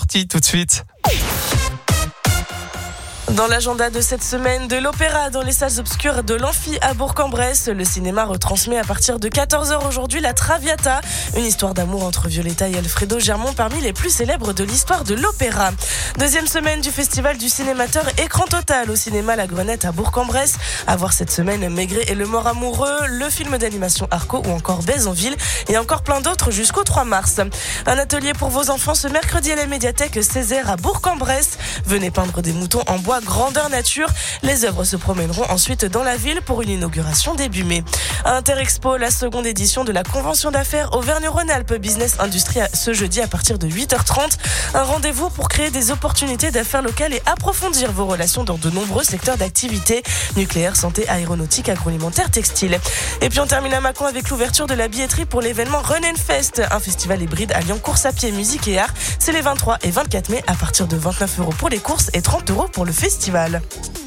sorties tout de suite. Dans l'agenda de cette semaine, de l'opéra dans les salles obscures de l'Amphi à Bourg-en-Bresse. Le cinéma retransmet à partir de 14h aujourd'hui La Traviata, une histoire d'amour entre Violetta et Alfredo Germont, parmi les plus célèbres de l'histoire de l'opéra. Deuxième semaine du festival du cinémateur Écran Total au cinéma La Grenette à Bourg-en-Bresse. À voir cette semaine Maigret et le mort amoureux, le film d'animation Arco ou encore Baise en ville et encore plein d'autres jusqu'au 3 mars. Un atelier pour vos enfants ce mercredi à la médiathèque Césaire à Bourg-en-Bresse. Venez peindre des moutons en bois grandeur nature. Les œuvres se promèneront ensuite dans la ville pour une inauguration début mai. À Interexpo, la seconde édition de la convention d'affaires Auvergne-Rhône-Alpes Business Industrie ce jeudi à partir de 8h30. Un rendez-vous pour créer des opportunités d'affaires locales et approfondir vos relations dans de nombreux secteurs d'activité. Nucléaire, santé, aéronautique, agroalimentaire, textile. Et puis on termine à Mâcon avec l'ouverture de la billetterie pour l'événement Run and Fest, un festival hybride alliant course à pied, musique et art. C'est les 23 et 24 mai à partir de 29 € pour les courses et 30 € pour le festival.